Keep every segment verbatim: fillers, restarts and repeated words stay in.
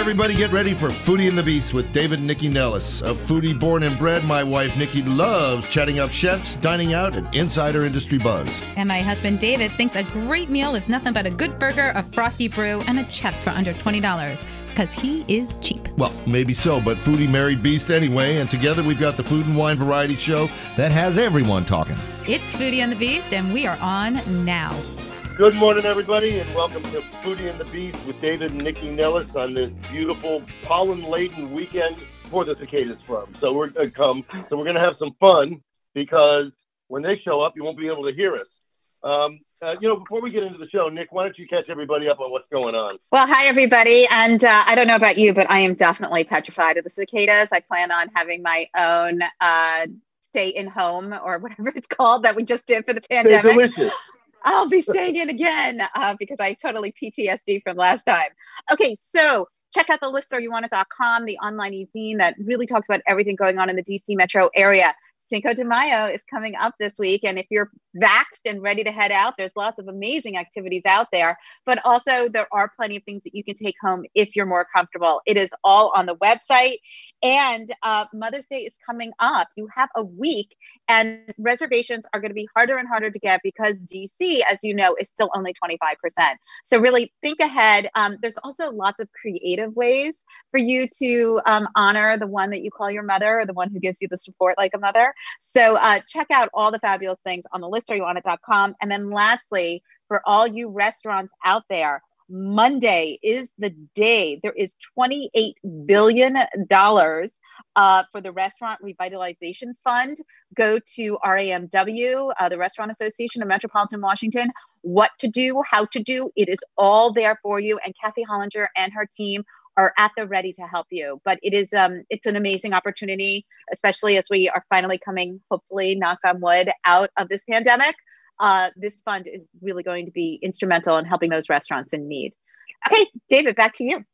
everybody, get ready for Foodie and the Beast with David and Nikki Nellis. A foodie born and bred, my wife Nikki loves chatting up chefs, dining out, and insider industry buzz. And my husband David thinks a great meal is nothing but a good burger, a frosty brew, and a chef for under twenty dollars. Because he is cheap. Well, maybe so, but foodie married beast anyway, and together we've got the Food and Wine Variety Show that has everyone talking. It's Foodie and the Beast, and we are on now. Good morning, everybody, and welcome to Foodie and the Beast with David and Nikki Nellis on this beautiful pollen-laden weekend before the cicadas from. So we're going to come. So we're going to have some fun because when they show up, you won't be able to hear us. Um, uh, you know, before we get into the show, Nick, why don't you catch everybody up on what's going on? Well, hi, everybody. And uh, I don't know about you, but I am definitely petrified of the cicadas. I plan on having my own uh, stay in home or whatever it's called that we just did for the pandemic. Stay delicious. I'll be staying in again uh, because I totally P T S D from last time. Okay, so check out the list or you want it dot com, the online e-zine that really talks about everything going on in the D C metro area. Cinco de Mayo is coming up this week, and if you're vaxxed and ready to head out, there's lots of amazing activities out there, but also there are plenty of things that you can take home if you're more comfortable. It is all on the website, and uh, Mother's Day is coming up. You have a week, and reservations are going to be harder and harder to get because D C, as you know, is still only twenty-five percent. So really think ahead. Um, there's also lots of creative ways for you to um, honor the one that you call your mother or the one who gives you the support like a mother. So uh, check out all the fabulous things on the list or you want it dot com. And then lastly, for all you restaurants out there, Monday is the day. There is twenty-eight billion dollars uh, for the Restaurant Revitalization Fund. Go to R A M W, uh, the Restaurant Association of Metropolitan Washington. What to do, how to do, it is all there for you. And Kathy Hollinger and her team are at the ready to help you. But it is um, it's an amazing opportunity, especially as we are finally coming, hopefully, knock on wood, out of this pandemic. Uh, this fund is really going to be instrumental in helping those restaurants in need. Okay, David, back to you.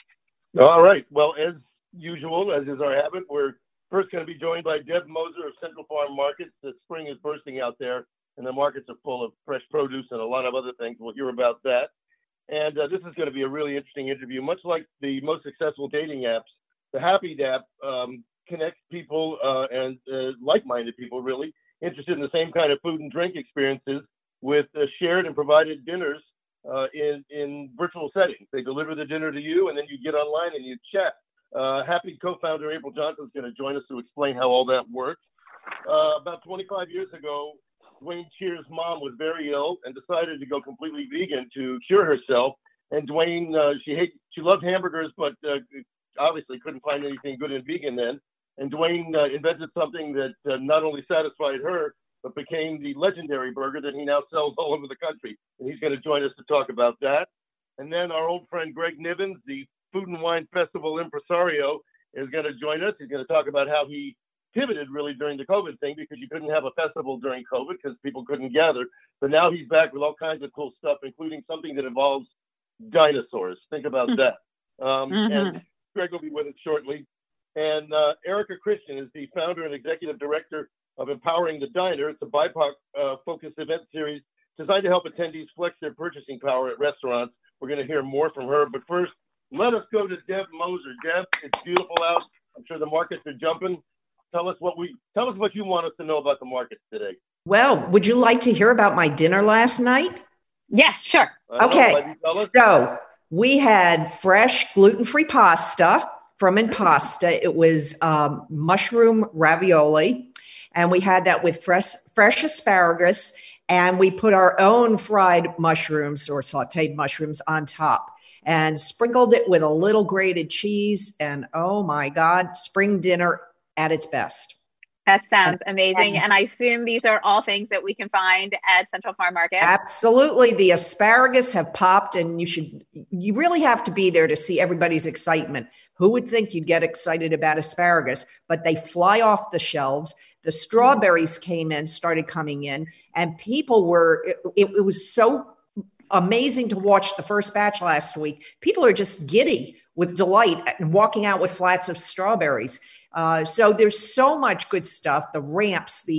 All right. Well, as usual, as is our habit, we're first going to be joined by Deb Moser of Central Farm Markets. The spring is bursting out there, and the markets are full of fresh produce and a lot of other things. We'll hear about that. And uh, this is going to be a really interesting interview. Much like the most successful dating apps, the Happy app um, connects people uh, and uh, like-minded people, really, interested in the same kind of food and drink experiences with uh, shared and provided dinners uh, in, in virtual settings. They deliver the dinner to you, and then you get online and you chat. Uh, Happy co-founder April Johnson is going to join us to explain how all that works. Uh, about twenty-five years ago, Dwayne Cheer's mom was very ill and decided to go completely vegan to cure herself. And Dwayne, uh, she hate, she loved hamburgers, but uh, obviously couldn't find anything good in vegan then. And Dwayne uh, invented something that uh, not only satisfied her, but became the legendary burger that he now sells all over the country. And he's going to join us to talk about that. And then our old friend Greg Nivens, the Food and Wine Festival impresario, is going to join us. He's going to talk about how he pivoted really during the COVID thing because you couldn't have a festival during COVID because people couldn't gather. But now he's back with all kinds of cool stuff, including something that involves dinosaurs. Think about that. Um, mm-hmm. And Greg will be with us shortly. And uh, Erica Christian is the founder and executive director of Empowering the Diner. It's a B I P O C-focused uh, event series designed to help attendees flex their purchasing power at restaurants. We're going to hear more from her. But first, let us go to Deb Moser. Deb, it's beautiful out. I'm sure the markets are jumping. Tell us what we tell us what you want us to know about the markets today. Well, would you like to hear about my dinner last night? Yes, sure. Okay. So we had fresh gluten-free pasta from Impasta. It was um, mushroom ravioli, and we had that with fresh fresh asparagus, and we put our own fried mushrooms or sautéed mushrooms on top and sprinkled it with a little grated cheese. And oh my God, spring dinner at its best. That sounds amazing. And I assume these are all things that we can find at Central Farm Market. Absolutely. The asparagus have popped, and you should, you really have to be there to see everybody's excitement. Who would think you'd get excited about asparagus? But they fly off the shelves. The strawberries came in, started coming in, and people were, it, it was so amazing to watch the first batch last week. People are just giddy with delight and walking out with flats of strawberries. Uh, so there's so much good stuff. The ramps, the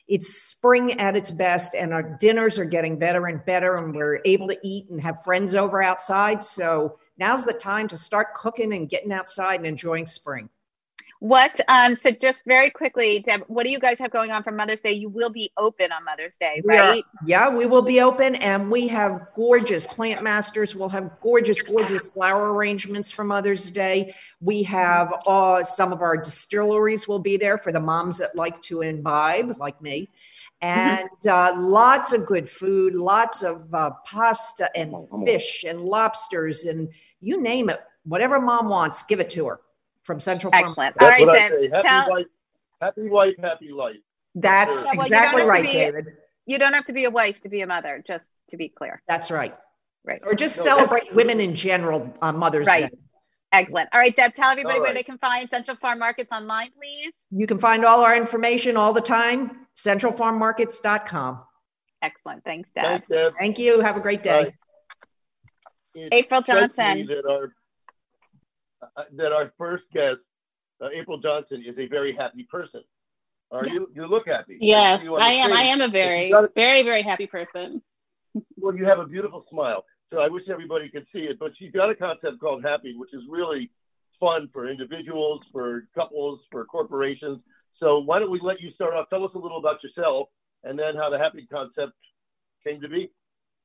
it's spring at its best, and our dinners are getting better and better, and we're able to eat and have friends over outside. So now's the time to start cooking and getting outside and enjoying spring. What, um, so just very quickly, Deb, what do you guys have going on for Mother's Day? You will be open on Mother's Day, right? Are, yeah, we will be open, and we have gorgeous plant masters. We'll have gorgeous, gorgeous flower arrangements for Mother's Day. We have uh, some of our distilleries will be there for the moms that like to imbibe, like me. And uh, lots of good food, lots of uh, pasta and fish and lobsters and you name it. Whatever mom wants, give it to her. From Central Farm. Excellent. All right, Deb. Happy, tell- wife, happy wife, happy life. That's Yeah, well, exactly right, be, David. You don't have to be a wife to be a mother, just to be clear. That's right. Right. Or just No, celebrate women in general on Mother's Right. Day. Excellent. All right, Deb, tell everybody All where right. they can find Central Farm Markets online, please. You can find all our information all the time, central farm markets dot com. Excellent. Thanks, Deb. Thanks, Deb. Thank you. Have a great day. Bye. It April strikes me Johnson. That our, uh, that our first guest, uh, April Johnson, is a very happy person. Are you? You look happy. Yes, You on I the am. stage. I am a very, You've got a- very, very happy person. Well, you have a beautiful smile. So I wish everybody could see it. But she's got a concept called Happy, which is really fun for individuals, for couples, for corporations. So why don't we let you start off? Tell us a little about yourself and then how the Happy concept came to be.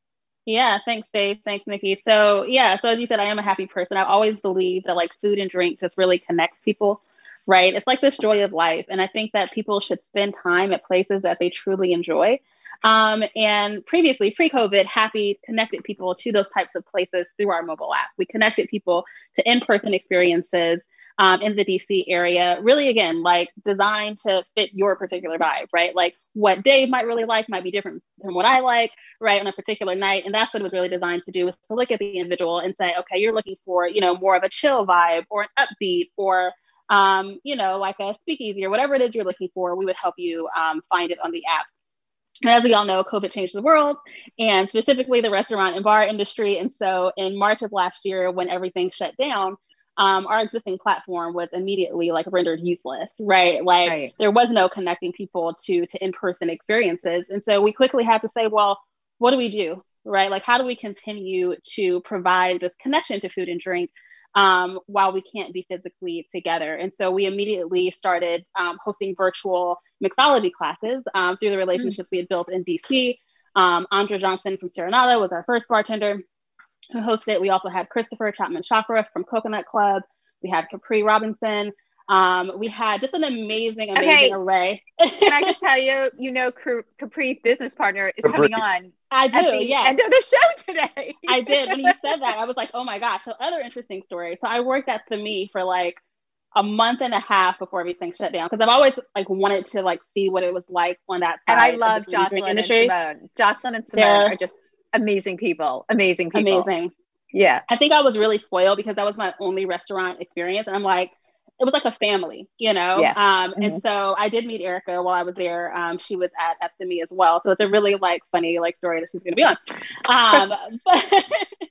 Yeah, thanks, Dave. Thanks, Nikki. So yeah, so as you said, I am a happy person. I've always believed that like food and drink just really connects people, right? It's like this joy of life. And I think that people should spend time at places that they truly enjoy. Um, and previously, pre-COVID, Happy connected people to those types of places through our mobile app. We connected people to in-person experiences um, in the D C area, really, again, like designed to fit your particular vibe, right? Like what Dave might really like might be different from what I like, right, on a particular night. And that's what it was really designed to do, was to look at the individual and say, okay, you're looking for, you know, more of a chill vibe or an upbeat or, um, you know, like a speakeasy or whatever it is you're looking for. We would help you um, find it on the app. And as we all know, COVID changed the world, and specifically the restaurant and bar industry. And so in March of last year, when everything shut down, um, our existing platform was immediately like rendered useless, right? Like Right. there was no connecting people to, to in-person experiences. And so we quickly had to say, well, what do we do, right? Like, how do we continue to provide this connection to food and drink um, while we can't be physically together? And so we immediately started um, hosting virtual mixology classes um, through the relationships we had built in D C. Um, Andra Johnson from Serenata was our first bartender who hosted it. We also had Christopher Chapman Chakra from Coconut Club. We had Capri Robinson. Um, we had just an amazing, amazing Okay. array. Can I just tell you, you know, Cap- Capri's business partner is Capri. coming on I do, at the yes. end of the show today. I did. When you said that, I was like, oh my gosh. So other interesting stories. So I worked at The Me for like a month and a half before everything shut down, because I've always like wanted to like see what it was like on that side. And I of the love food and drink Jocelyn and industry. Simone. Jocelyn and Simone They're are just amazing people. Amazing people. Amazing. Yeah. I think I was really spoiled because that was my only restaurant experience. And I'm like, it was like a family, you know? Yeah. Um, Mhm. And so I did meet Erica while I was there. Um, she was at, at The Me as well. So it's a really like funny like story that she's going to be on. Um, but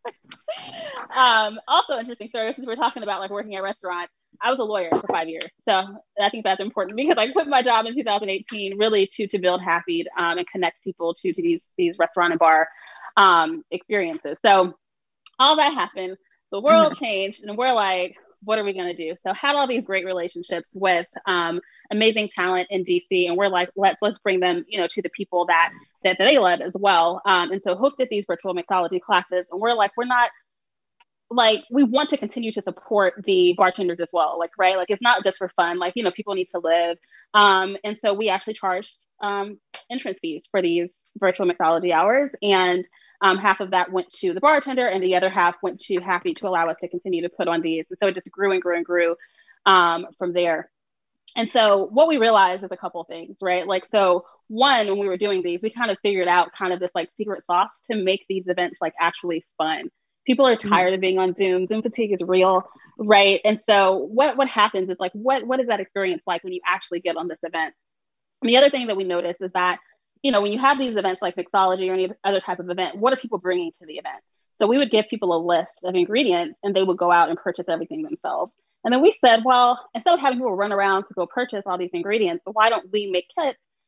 um, also interesting story, since we're talking about like working at restaurants, I was a lawyer for five years. So I think that's important because I quit my job in two thousand eighteen really to, to build Happy um, and connect people to, to these, these restaurant and bar um, experiences. So all that happened, the world Mm-hmm. changed, and we're like, what are we going to do? So had all these great relationships with um, amazing talent in D C, and we're like, let's let's bring them, you know, to the people that that, that they love as well. Um, and so hosted these virtual mixology classes, and we're like, we're not like, we want to continue to support the bartenders as well, like, right? Like, it's not just for fun, like, you know, people need to live. Um, and so we actually charged um, entrance fees for these virtual mixology hours, and Um, half of that went to the bartender, and the other half went to Happy to allow us to continue to put on these. And so it just grew and grew and grew um, from there. And so what we realized is a couple of things, right? Like, so one, when we were doing these, we kind of figured out kind of this like secret sauce to make these events like actually fun. People are tired of being on Zoom. Zoom fatigue is real, right? And so what, what happens is like, what, what is that experience like when you actually get on this event? And the other thing that we noticed is that, you know, when you have these events like mixology or any other type of event, what are people bringing to the event? So we would give people a list of ingredients, and they would go out and purchase everything themselves. And then we said, well, instead of having people run around to go purchase all these ingredients, why don't we make kits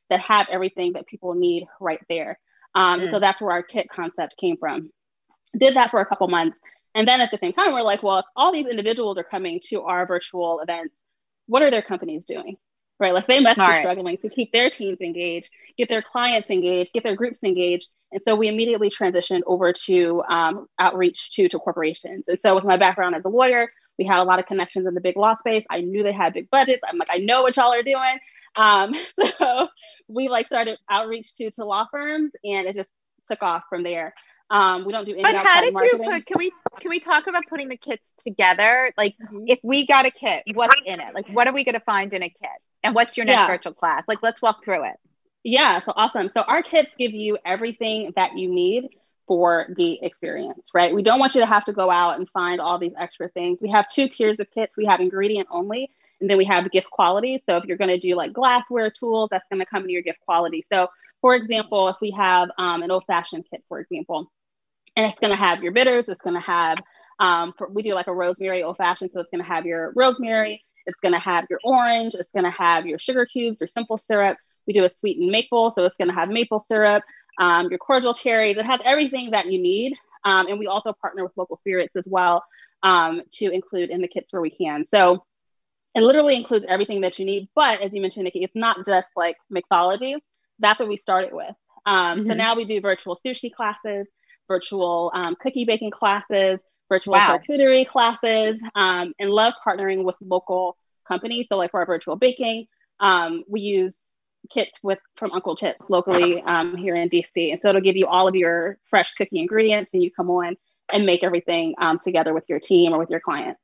that have everything that people need right there. Um, Mm. So that's where our kit concept came from. Did that for a couple months. And then at the same time, we're like, well, if all these individuals are coming to our virtual events, what are their companies doing? Right? Like they must Smart. be struggling to keep their teams engaged, get their clients engaged, get their groups engaged. And so we immediately transitioned over to um, outreach to, to corporations. And so with my background as a lawyer, we had a lot of connections in the big law space. I knew they had big budgets. I'm like, I know what y'all are doing. Um, so we like started outreach to, to law firms, and it just took off from there. Um, we don't do any But how did marketing. you put, can we, can we talk about putting the kits together? Like Mhm. if we got a kit, what's in it? Like, what are we going to find in a kit? And what's your next Yeah. virtual class? Like, let's walk through it. Yeah, so awesome. So our kits give you everything that you need for the experience, right? We don't want you to have to go out and find all these extra things. We have two tiers of kits. We have ingredient only, and then we have gift quality. So if you're going to do like glassware tools, that's going to come in your gift quality. So for example, if we have um, an old fashioned kit, for example, and it's going to have your bitters, it's going to have, um, for, we do like a rosemary old fashioned. So it's going to have your rosemary, it's going to have your orange, it's going to have your sugar cubes or simple syrup. We do a sweetened maple, so it's going to have maple syrup, um, your cordial cherries. It has everything that you need. Um, and we also partner with local spirits as well um, to include in the kits where we can. So it literally includes everything that you need. But as you mentioned, Nikki, it's not just like mixology. That's what we started with. Um, Mm-hmm. So now we do virtual sushi classes, virtual um, cookie baking classes, virtual Wow. charcuterie classes, um, and love partnering with local companies. So like for our virtual baking, um, we use kits with from Uncle Chips locally um, here in D C. And so it'll give you all of your fresh cookie ingredients, and you come on and make everything um, together with your team or with your clients.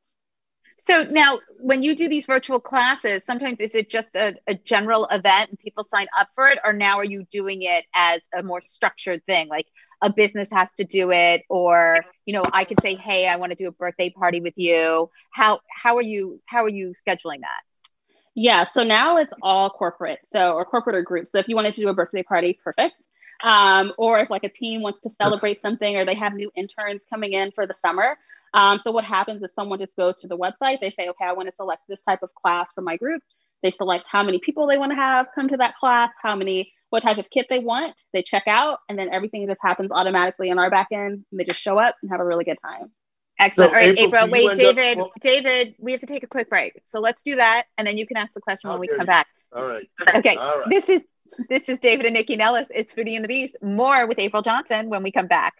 So now when you do these virtual classes, sometimes is it just a, a general event and people sign up for it? Or now are you doing it as a more structured thing? Like a business has to do it, or, you know, I could say, hey, I want to do a birthday party with you. How, how are you, how are you scheduling that? Yeah, so now it's all corporate, so or corporate or group. So if you wanted to do a birthday party, perfect. Um, or if like a team wants to celebrate something, or they have new interns coming in for the summer. Um, so what happens is someone just goes to the website. They say, okay, I want to select this type of class for my group. They select how many people they want to have come to that class, how many, what type of kit they want. They check out, and then everything just happens automatically on our back end. And they just show up and have a really good time. Excellent. So, All right, April, April, do you wait, end David, up- well- David, we have to take a quick break. So let's do that. And then you can ask the question when we Okay. come back. All right. Okay. All right. This is, this is David and Nikki Nellis. It's Foodie and the Beast. More with April Johnson when we come back.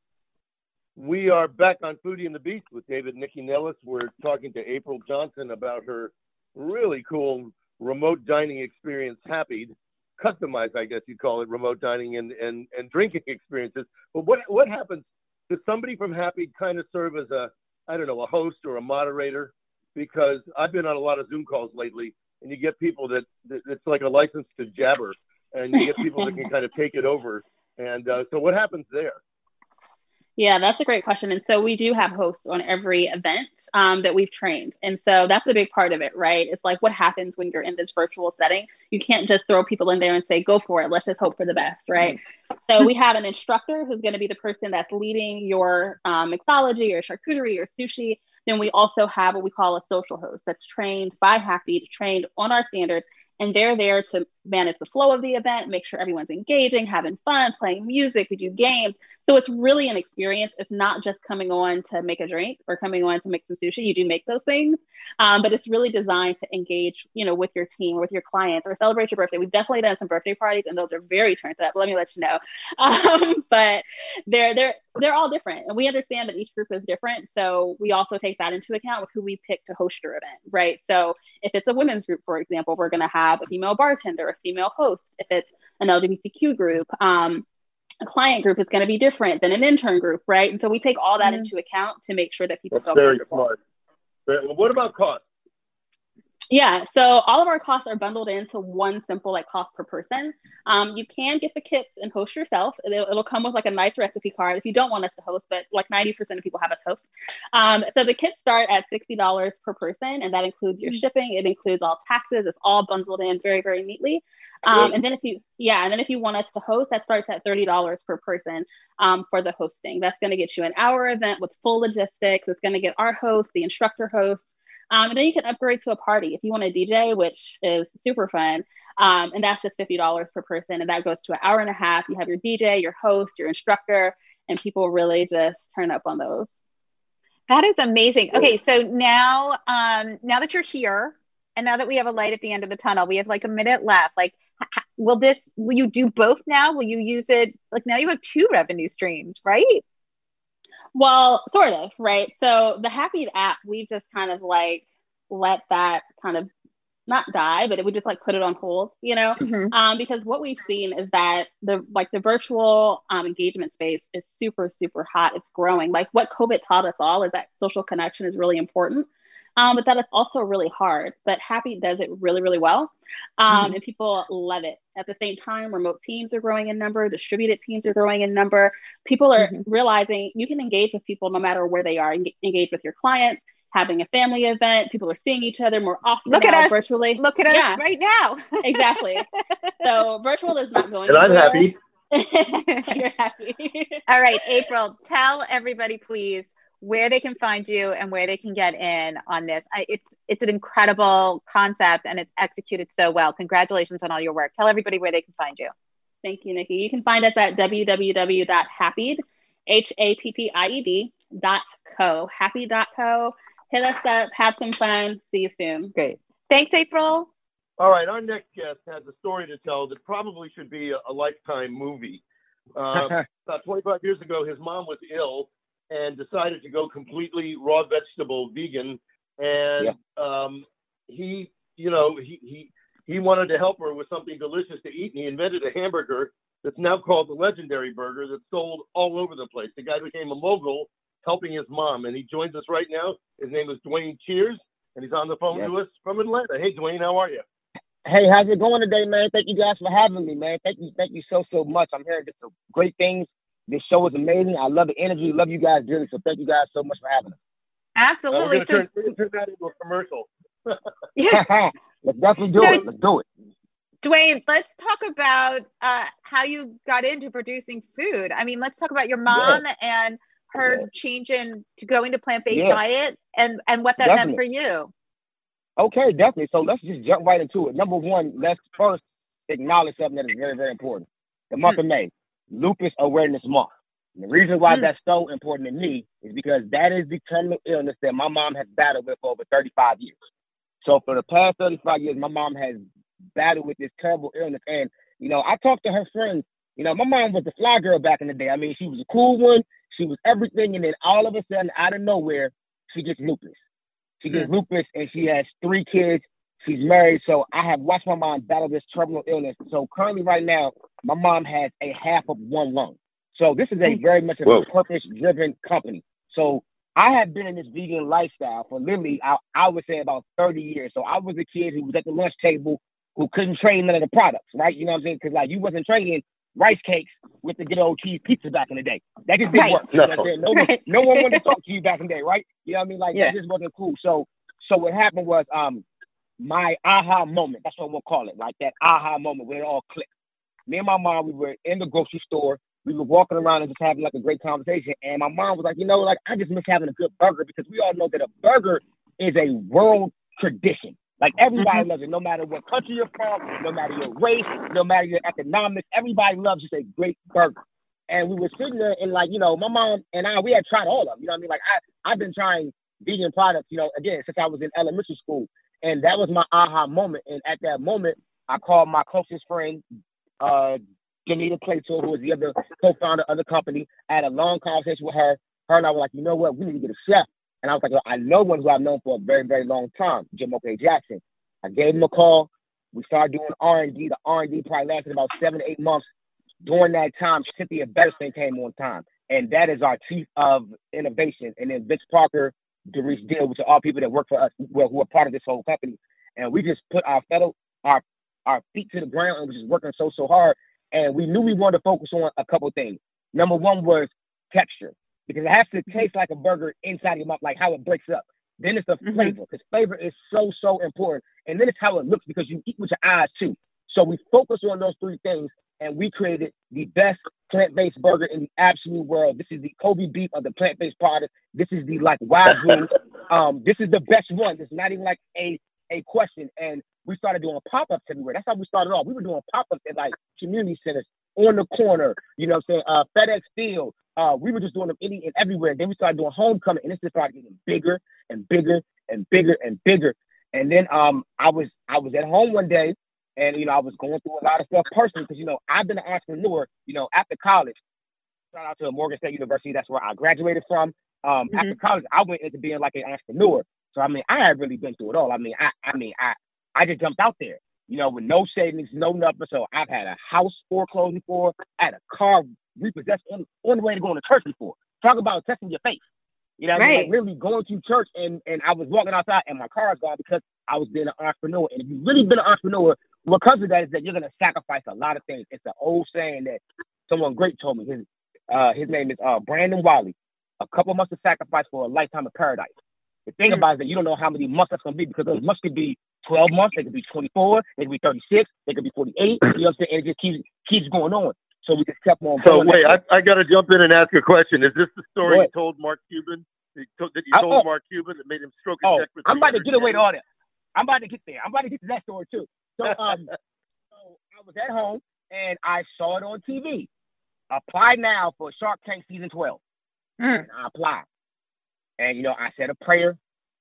We are back on Foodie and the Beast with David and Nikki Nellis. We're talking to April Johnson about her really cool remote dining experience, Happy, customized, I guess you'd call it, remote dining and, and, and drinking experiences. But what what happens? Does somebody from Happy kind of serve as a, I don't know, a host or a moderator? Because I've been on a lot of Zoom calls lately, and you get people that, that it's like a license to jabber, and you get people that can kind of take it over. And uh, so what happens there? Yeah, that's a great question. And so we do have hosts on every event um, that we've trained. And so that's a big part of it, right? It's like what happens when you're in this virtual setting. You can't just throw people in there and say, go for it. Let's just hope for the best, right? So we have an instructor who's going to be the person that's leading your um, mixology or charcuterie or sushi. Then we also have what we call a social host that's trained by Happy, trained on our standards. And they're there to manage the flow of the event, make sure everyone's engaging, having fun, playing music. We do games. So it's really an experience. It's not just coming on to make a drink or coming on to make some sushi. You do make those things, um, but it's really designed to engage, you know, with your team or with your clients or celebrate your birthday. We've definitely done some birthday parties, and those are very turned up. Let me let you know. Um, but they're they're they're all different, and we understand that each group is different. So we also take that into account with who we pick to host your event, right? So if it's a women's group, for example, we're going to have a female bartender, a female host. If it's an L G B T Q group, um, a client group is going to be different than an intern group, right? And so we take all that mm-hmm. into account to make sure that people That's feel very comfortable. smart. Very, well, what about cost? Yeah, so all of our costs are bundled into one simple like cost per person. Um, you can get the kits and host yourself. It'll, it'll come with like a nice recipe card if you don't want us to host, but like ninety percent of people have us host. Um, so the kits start at sixty dollars per person, and that includes your shipping. It includes all taxes. It's all bundled in very, very neatly. Um, and then if you, yeah, and then if you want us to host, that starts at thirty dollars per person um, for the hosting. That's going to get you an hour event with full logistics. It's going to get our host, the instructor host. Um, and then you can upgrade to a party if you want a D J, which is super fun. Um, and that's just fifty dollars per person. And that goes to an hour and a half. You have your D J, your host, your instructor, and people really just turn up on those. That is amazing. Okay, so now, um, now that you're here, and now that we have a light at the end of the tunnel, we have like a minute left. Like, h- will this? Will you do both now? Will you use it? Like now you have two revenue streams, right? Well, sort of, right? So the Happy app, we've just kind of like let that kind of not die, but we just like put it on hold, you know, Mm-hmm. um, because what we've seen is that the like the virtual um, engagement space is super, super hot. It's growing. Like what COVID taught us all is that social connection is really important, um, but that it's also really hard. But Happy does it really, really well, um, Mm-hmm. and people love it. At the same time, remote teams are growing in number. Distributed teams are growing in number. People are Mm-hmm. realizing you can engage with people no matter where they are. Eng- engage with your clients. Having a family event, people are seeing each other more often Look now at us virtually. Look at Yeah. us right now. Exactly. So virtual is not going And I'm anywhere. happy. You're happy. All right, April, tell everybody, please, where they can find you and where they can get in on this. I, it's it's an incredible concept and it's executed so well. Congratulations on all your work. Tell everybody where they can find you. Thank you, Nikki. You can find us at w w w dot happyed, H A P P I E D dot co, happy dot co. Hit us up, have some fun. See you soon. Great. Thanks, April. All right, our next guest has a story to tell that probably should be a, a lifetime movie. Uh, about twenty-five years ago, his mom was ill and decided to go completely raw vegetable vegan. And Yeah. um, he, you know, he, he he wanted to help her with something delicious to eat, and he invented a hamburger that's now called the Legendary Burger that's sold all over the place. The guy became a mogul helping his mom, and he joins us right now. His name is Dwayne Cheers, and he's on the phone Yes. to us from Atlanta. Hey, Dwayne, how are you? Hey, how's it going today, man? Thank you guys for having me, man. Thank you, thank you so, so much. I'm hearing just some great things. This show is amazing. I love the energy. Love you guys dearly. So thank you guys so much for having us. Uh, Absolutely. we're So, going to turn, turn that into a commercial. yeah, Let's definitely do So- it. Let's do it. Dwayne, let's talk about uh, how you got into producing food. I mean, let's talk about your mom and her Yeah. change in to going to plant-based Yeah. diet and, and what that meant Definitely. for you. Okay, definitely. So let's just jump right into it. Number one, let's first acknowledge something that is very, very important. The month of May, Lupus Awareness Month. And the reason why Mm. that's so important to me is because that is the terminal illness that my mom has battled with for over thirty-five years. So for the past thirty-five years, my mom has battled with this terrible illness. And, you know, I talked to her friends. You know, my mom was the fly girl back in the day. I mean, she was a cool one. She was everything. And then all of a sudden, out of nowhere, she gets lupus. She gets lupus and she has three kids. She's married. So I have watched my mom battle this terminal illness. So currently right now, my mom has a half of one lung. So this is a very much a Whoa. purpose-driven company. So I have been in this vegan lifestyle for literally, I, I would say about thirty years. So I was a kid who was at the lunch table who couldn't trade none of the products, right? You know what I'm saying? Because like you wasn't trading rice cakes with the good old cheese pizza back in the day. That just didn't Right. work. You know what I'm saying? No, one, Right. no one wanted to talk to you back in the day, right? You know what I mean? Like Yeah. that just wasn't cool. So so what happened was um my aha moment, that's what we'll call it, like that aha moment where it all clicked. Me and my mom, we were in the grocery store. We were walking around and just having like a great conversation. And my mom was like, you know, like I just miss having a good burger because we all know that a burger is a world tradition. Like everybody loves it, no matter what country you're from, no matter your race, no matter your economics, everybody loves just a great burger. And we were sitting there and like, you know, my mom and I, we had tried all of them. You know what I mean? Like I, I've been trying vegan products, you know, again, since I was in elementary school. And that was my aha moment. And at that moment, I called my closest friend, uh, Janita Claytor, who was the other co-founder of the company. I had a long conversation with her. Her and I were like, you know what, we need to get a chef. And I was like, well, I know one who I've known for a very, very long time, Jim O K Jackson. I gave him a call. We started doing R and D. The R and D probably lasted about seven to eight months. During that time, Cynthia Betterson came on time. And that is our chief of innovation. And then Vince Parker, Doris Deal, which are all people that work for us, well, who are part of this whole company. And we just put our fellow, our our feet to the ground and was just working so, so hard. And we knew we wanted to focus on a couple of things. Number one was texture, because it has to taste like a burger inside your mouth, like how it breaks up. Then it's the Mhm. flavor, because flavor is so, so important. And then it's how it looks, because you eat with your eyes too. So we focused on those three things, and we created the best plant-based burger in the absolute world. This is the Kobe beef of the plant-based product. This is the like Wagyu. um, this is the best one. It's not even like a a question, and we started doing pop-ups everywhere. That's how we started off. We were doing pop-ups at like community centers, on the corner, you know what I'm saying, uh, FedEx Field. Uh, we were just doing them any and everywhere. Then we started doing homecoming, and it just started getting bigger and bigger and bigger and bigger. And then um, I was I was at home one day, and you know I was going through a lot of stuff personally because you know I've been an entrepreneur. You know, after college, shout out to Morgan State University. That's where I graduated from. Um, mm-hmm. After college, I went into being like an entrepreneur. So I mean, I had really been through it all. I mean, I I mean, I I just jumped out there, you know, with no savings, no nothing. So I've had a house foreclosed before, I had a car repossessed on, on the way to going to church before. Talk about testing your faith. You know, right. I mean, like really going to church, and, and I was walking outside and my car is gone because I was being an entrepreneur. And if you've really been an entrepreneur, what comes with that is that you're going to sacrifice a lot of things. It's an old saying that someone great told me. His uh, his name is uh, Brandon Wiley. A couple months of sacrifice for a lifetime of paradise. The thing mm-hmm. about it is that you don't know how many months that's going to be, because those months could be twelve months, they could be twenty-four, they could be thirty-six, they could be forty-eight. You know what I'm saying? And it just keeps keeps going on. So we just kept on. So wait, I, I got to jump in and ask a question. Is this the story you told Mark Cuban? That you told I, oh, Mark Cuban that made him stroke his oh, neck for I'm about to get away to all that. I'm about to get there. I'm about to get to that story too. So um, so I was at home and I saw it on T V. Apply now for Shark Tank season twelve. Mm. And I applied. And, you know, I said a prayer,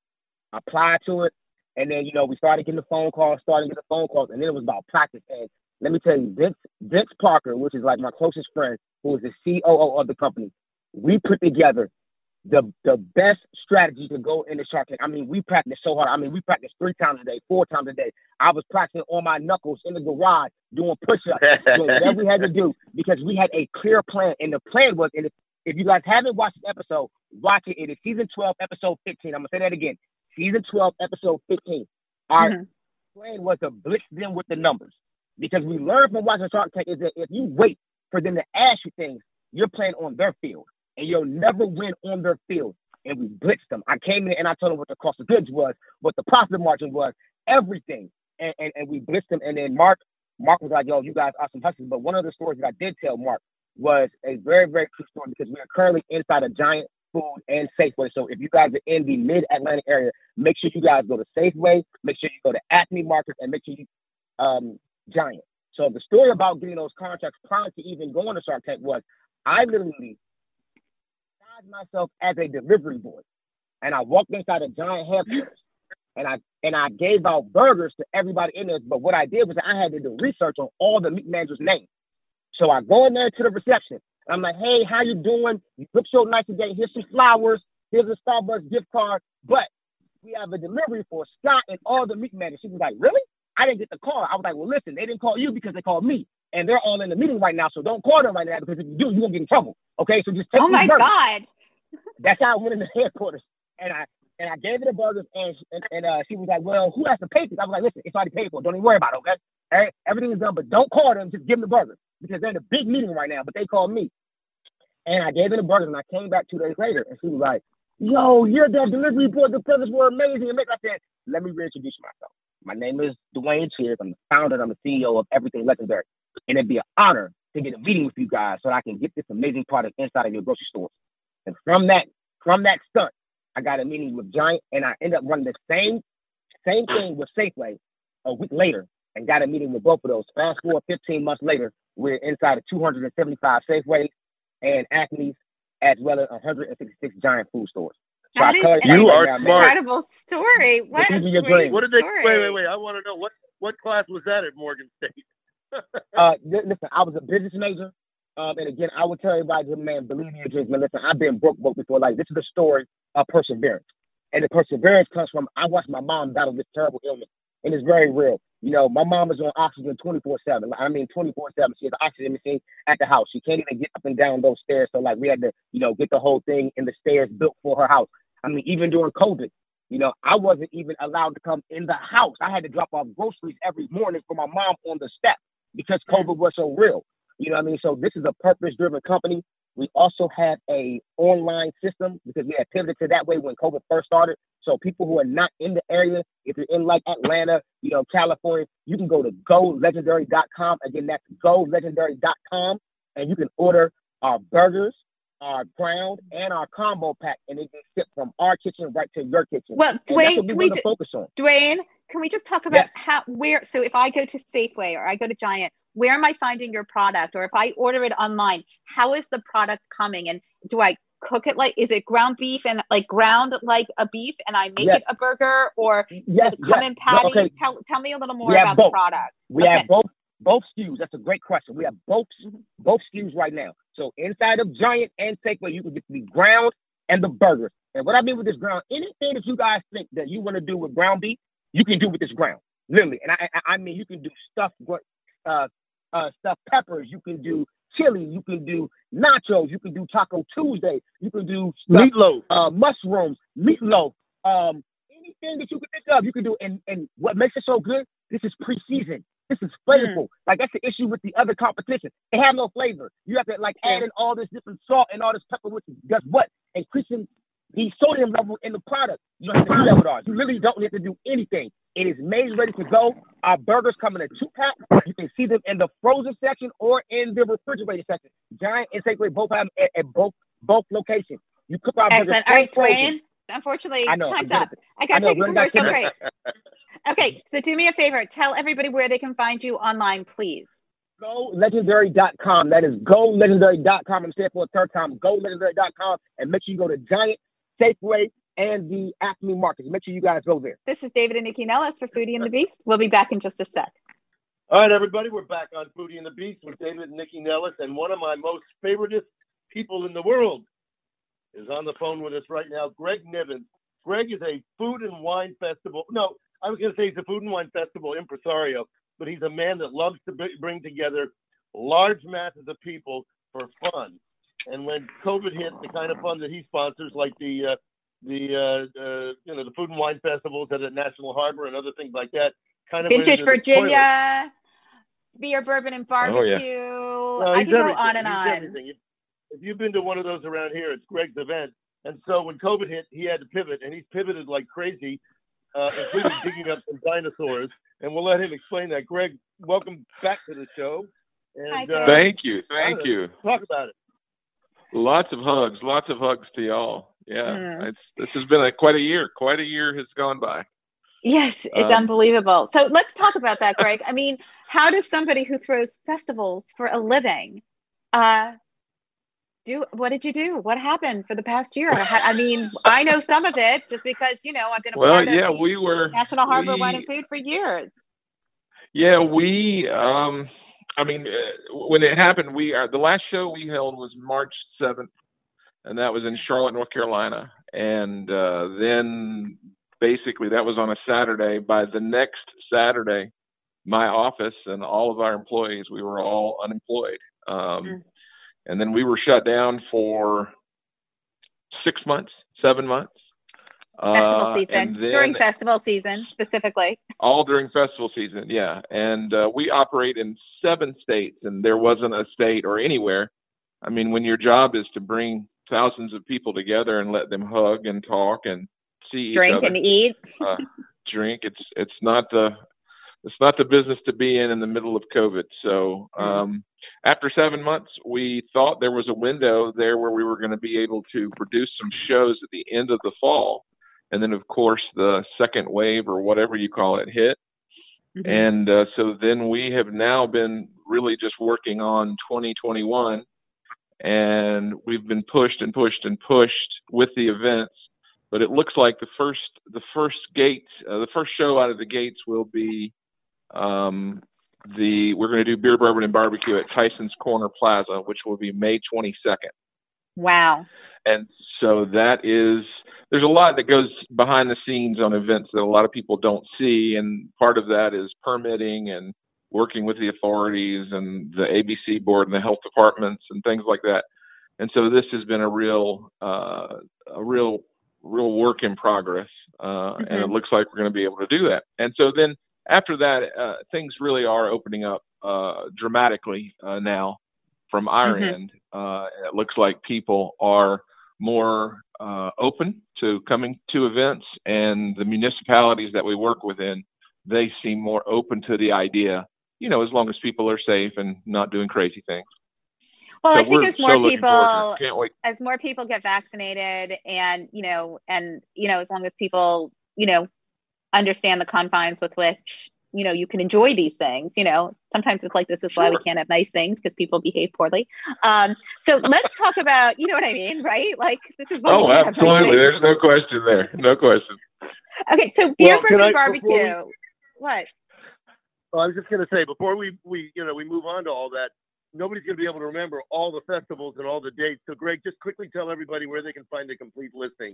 applied to it. And then, you know, we started getting the phone calls, started getting the phone calls. And then it was about practice. And let me tell you, Vince, Vince Parker, which is like my closest friend, who is the C O O of the company, we put together the the best strategy to go into Shark Tank. I mean, we practiced so hard. I mean, we practiced three times a day, four times a day. I was practicing on my knuckles in the garage, doing push-ups, doing whatever we had to do, because we had a clear plan. And the plan was, and if, if you guys haven't watched the episode, watch it. It is season twelve, episode fifteen. I'm going to say that again. Season twelve, episode fifteen. Our mm-hmm. plan was to blitz them with the numbers, because we learned from watching Shark Tank is that if you wait for them to ask you things, you're playing on their field. And you'll never win on their field. And we blitzed them. I came in and I told them what the cost of goods was, what the profit margin was, everything. And, and, and we blitzed them. And then Mark, Mark was like, yo, you guys are some hustlers. But one of the stories that I did tell Mark was a very, very true story, because we are currently inside a Giant Food and Safeway. So if you guys are in the mid-Atlantic area, make sure you guys go to Safeway, make sure you go to Acme Markets, and make sure you um, Giant. So the story about getting those contracts prior to even going to Shark Tank was I literally myself as a delivery boy, and I walked inside a Giant headquarters, and I and I gave out burgers to everybody in there. But what I did was I had to do research on all the meat managers' names. So I go in there to the reception, and I'm like, "Hey, how you doing? You look so nice today. Here's some flowers. Here's a Starbucks gift card. But we have a delivery for Scott and all the meat managers." She was like, "Really? I didn't get the call." I was like, "Well, listen, they didn't call you because they called me. And they're all in the meeting right now, so don't call them right now, because if you do, you're going to get in trouble. Okay, so just take Oh, my burgers. God. That's how I went in the headquarters. And I and I gave her the burgers, and and, and uh, she was like, well, who has to pay this? I was like, listen, it's already paid for. Don't even worry about it, okay? All right? Everything is done, but don't call them. Just give them the burgers, because they're in a big meeting right now, but they called me. And I gave her the burgers, and I came back two days later, and she was like, yo, you're that delivery boy. The burgers were amazing. And I said, let me reintroduce myself. My name is Dwayne Cheers. I'm the founder and I'm the C E O of Everything Legendary. And it'd be an honor to get a meeting with you guys so that I can get this amazing product inside of your grocery stores. And from that, from that stunt, I got a meeting with Giant, and I ended up running the same, same thing with Safeway a week later, and got a meeting with both of those. Fast forward fifteen months later, we're inside of two hundred seventy-five Safeways and Acme's, as well as one hundred sixty-six Giant food stores. So that is an you are smart. incredible story. What a great What did they? story. Wait, wait, wait! I want to know what what class was that at Morgan State? uh, listen, I was a business major, um, and again, I would tell everybody, man, believe in your dreams, man. Listen, I've been broke, broke before. Like, this is a story of perseverance, and the perseverance comes from I watched my mom battle this terrible illness, and it's very real. You know, my mom is on oxygen twenty-four seven. I mean, twenty-four seven. She has an oxygen machine at the house. She can't even get up and down those stairs. So, like, we had to, you know, get the whole thing in the stairs built for her house. I mean, even during COVID, you know, I wasn't even allowed to come in the house. I had to drop off groceries every morning for my mom on the step because COVID was so real. You know what I mean? So this is a purpose-driven company. We also have a online system because we had pivoted to that way when COVID first started. So people who are not in the area, if you're in like Atlanta, you know, California, you can go to go legendary dot com. Again, that's go legendary dot com, and you can order our burgers, our ground, and our combo pack, and it gets shipped from our kitchen right to your kitchen. Well, Dwayne, can we d- focus on. Dwayne, can we just talk about Yeah. how, where, so if I go to Safeway or I go to Giant, where am I finding your product? Or if I order it online, how is the product coming? And do I cook it like, is it ground beef and like ground like a beef and I make Yes. it a burger, or Yes, does it come yes. in No, patties? okay. Tell tell me a little We more have about the both. product. We Okay. have both both S K Us. That's a great question. We have both Mhm. both S K Us right now. So inside of Giant and Safeway, you can get the ground and the burgers. And what I mean with this ground, anything that you guys think that you want to do with ground beef, you can do with this ground, literally. And I I, I mean, you can do stuffed uh uh stuffed peppers. You can do chili. You can do nachos. You can do Taco Tuesday. You can do stuffed, Meatloaf. uh mushrooms, meatloaf. Um, anything that you can think of, you can do. And and what makes it so good? This is pre-seasoned. This is flavorful. Like that's the issue with the other competition. They have no flavor. You have to like True. add in all this different salt and all this pepper, which does what? Increasing the sodium level in the product. You don't have to do that with ours. You literally don't have to do anything. It is made ready to go. Our burgers come in a two pack. You can see them in the frozen section or in the refrigerated section. Giant and Safeway both have them at, at both both locations. You cook our burgers Excellent. All right, frozen. Dwayne. Unfortunately, I know. time's I up. get it. I I gotta know. take a We only got commercial ten break. minutes. Okay, so do me a favor. Tell everybody where they can find you online, please. go legendary dot com. That is go legendary dot com. I'm saying it for a third time. go legendary dot com. And make sure you go to Giant, Safeway, and the Acme Markets. Make sure you guys go there. This is David and Nikki Nellis for Foodie and the Beast. We'll be back in just a sec. All right, everybody, we're back on Foodie and the Beast with David and Nikki Nellis, and one of my most favoritist people in the world is on the phone with us right now, Greg Nivens. Greg is a food and wine festival. No, I was going to say he's a food and wine festival impresario, but he's a man that loves to b- bring together large masses of people for fun. And when COVID hit, the kind of fun that he sponsors, like the uh, the uh, uh, you know the food and wine festivals at National Harbor and other things like that, kind of Vintage went into the toilet. Virginia, beer, bourbon, and barbecue. No, I he's can go everything. on and He's on. everything. If, if you've been to one of those around here, it's Greg's event. And so when COVID hit, he had to pivot, and he's pivoted like crazy, uh, including digging up some dinosaurs. And we'll let him explain that. Greg, welcome back to the show. And Hi, uh, Greg. Thank you. Thank uh, you. talk about it. Lots of hugs. Lots of hugs to y'all. Yeah. Mm. It's, this has been a, quite a year. Quite a year has gone by. Yes, it's Um, unbelievable. So let's talk about that, Greg. I mean, how does somebody who throws festivals for a living uh, do? What did you do? What happened for the past year? How- I mean, I know some of it just because, you know, I've been a Well, part of yeah, the we were. National Harbor we, Wine and Food for years. Yeah, we. Um, I mean, uh, when it happened, we are the last show we held was March seventh, and that was in Charlotte, North Carolina. And uh, then basically that was on a Saturday. By the next Saturday, my office and all of our employees, we were all unemployed. Um, Mm. And then we were shut down for six months, seven months. Festival Uh, season, and then during festival season specifically. all during festival season, yeah. And uh, we operate in seven states, and there wasn't a state or anywhere. I mean, when your job is to bring thousands of people together and let them hug and talk and see each Drink other, and eat. uh, drink, it's it's not the it's not the business to be in in the middle of COVID. So um, after seven months, we thought there was a window there where we were going to be able to produce some shows at the end of the fall. And then, of course, the second wave or whatever you call it hit. Mm-hmm. And uh, so then we have now been really just working on twenty twenty-one. And we've been pushed and pushed and pushed with the events. But it looks like the first the first gate, uh, the first show out of the gates will be um, the we're going to do beer, bourbon, and barbecue at Tyson's Corner Plaza, which will be May twenty-second. Wow. And so that is, there's a lot that goes behind the scenes on events that a lot of people don't see. And part of that is permitting and working with the authorities and the A B C board and the health departments and things like that. And so this has been a real, uh, a real, real work in progress. Uh, Mm-hmm. And it looks like we're going to be able to do that. And so then after that, uh, things really are opening up uh, dramatically uh, now from our Mm-hmm. end. Uh, it looks like people are more uh, open to coming to events, and the municipalities that we work within, they seem more open to the idea, you know, as long as people are safe and not doing crazy things. Well, So I think we're as more so looking forward to people, it. Can't wait. as more people get vaccinated, and you know, and you know, as long as people, you know, understand the confines with which, you know, you can enjoy these things. You know, sometimes it's like, this is why we can't have nice things because people behave poorly. Um, so let's talk about, you know what I mean, right? Like, this is why we Oh, can't absolutely. have nice things. There's no question there. No question. Okay, so beer, Well, can bourbon, I- barbecue. before What? Well, I was just going to say, before we, we, you know, we move on to all that, nobody's going to be able to remember all the festivals and all the dates. So, Greg, just quickly tell everybody where they can find the complete listing.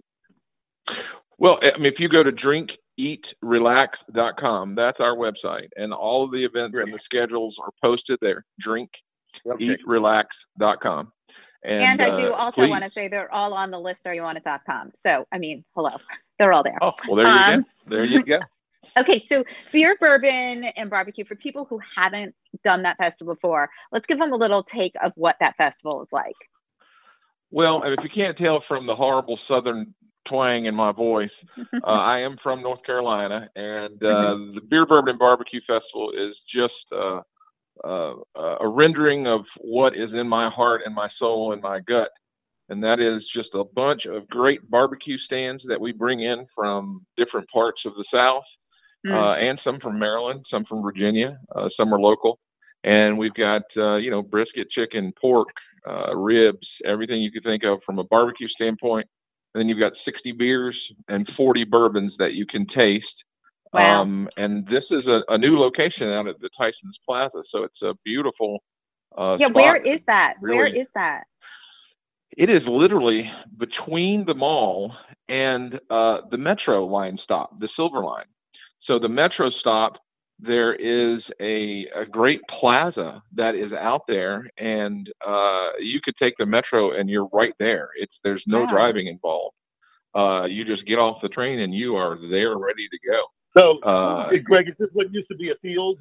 Well, I mean, if you go to drink eat relax dot com, that's our website, and all of the events Great. and the schedules are posted there. drink eat Okay. relax dot com. And, And I do uh, also please. want to say they're all on the list are you on it dot com. So, I mean, hello, they're all there. Oh, well, there you Um, go. There you go. Okay, so beer, bourbon, and barbecue, for people who haven't done that festival before, let's give them a little take of what that festival is like. Well, and if you can't tell from the horrible Southern twang in my voice, uh, I am from North Carolina, and uh, Mm-hmm. the Beer, Bourbon, and Barbecue Festival is just uh, uh, a rendering of what is in my heart and my soul and my gut. And that is just a bunch of great barbecue stands that we bring in from different parts of the South, Mm. uh, and some from Maryland, some from Virginia, uh, some are local. And we've got, uh, you know, brisket, chicken, pork, uh, ribs, everything you could think of from a barbecue standpoint. And then you've got sixty beers and forty bourbons that you can taste. Wow. Um, and this is a, a new location out at the Tyson's Plaza. So it's a beautiful uh, Yeah, spot. where is that? Really, Where is that? it is literally between the mall and uh, the Metro line stop, the Silver Line. So the Metro stop, there is a, a great plaza that is out there, and uh, you could take the Metro and you're right there. It's there's no Wow. driving involved. Uh, you just get off the train and you are there, ready to go. So, Uh, hey, Greg, is this what used to be a field?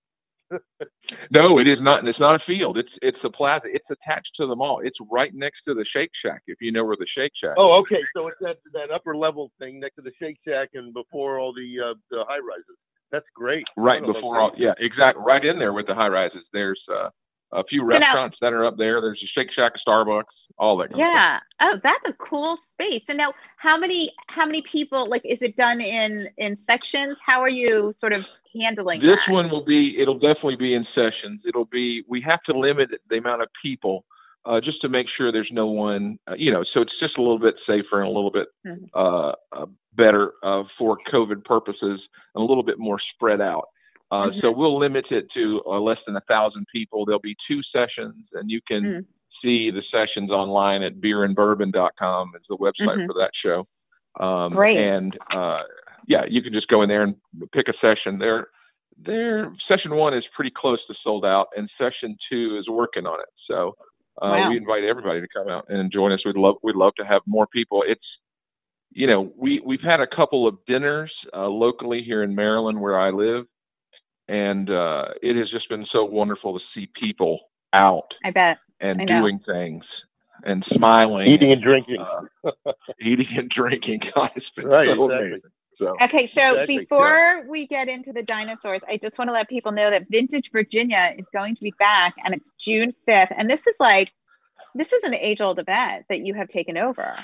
No, it is not. It's not a field. It's it's a plaza. It's attached to the mall. It's right next to the Shake Shack. If you know where the Shake Shack. Oh, okay. So it's that that upper level thing next to the Shake Shack and before all the uh, the high rises. That's great. Right What a before all, location. yeah, exactly. Right in there with the high rises. There's uh, a few So now- restaurants that are up there. There's a Shake Shack, a Starbucks, all that kind of stuff. Yeah. Oh, that's a cool space. So now, how many how many people? Like, is it done in in sections? How are you sort of handling This that? one will be, it'll definitely be in sessions. It'll be, we have to limit the amount of people uh, just to make sure there's no one, uh, you know, so it's just a little bit safer and a little bit Mhm. uh, uh, better uh, for COVID purposes and a little bit more spread out. Uh, Mhm. So we'll limit it to uh, less than a thousand people. There'll be two sessions, and you can Mm. see the sessions online at beer and bourbon dot com is the website Mhm. for that show. Um, Great. And uh, yeah, you can just go in there and pick a session. Their their session one is pretty close to sold out, and session two is working on it. So uh, Wow. we invite everybody to come out and join us. We'd love we'd love to have more people. It's you know we we've had a couple of dinners uh, locally here in Maryland where I live, and uh, it has just been so wonderful to see people out I bet. and I know. doing things and smiling, Eating and drinking. uh, eating and drinking. God, it's been Right, so exactly. amazing. So Okay, so Exactly, before we get into the dinosaurs, I just want to let people know that Vintage Virginia is going to be back, and it's June fifth. And this is like, this is an age-old event that you have taken over.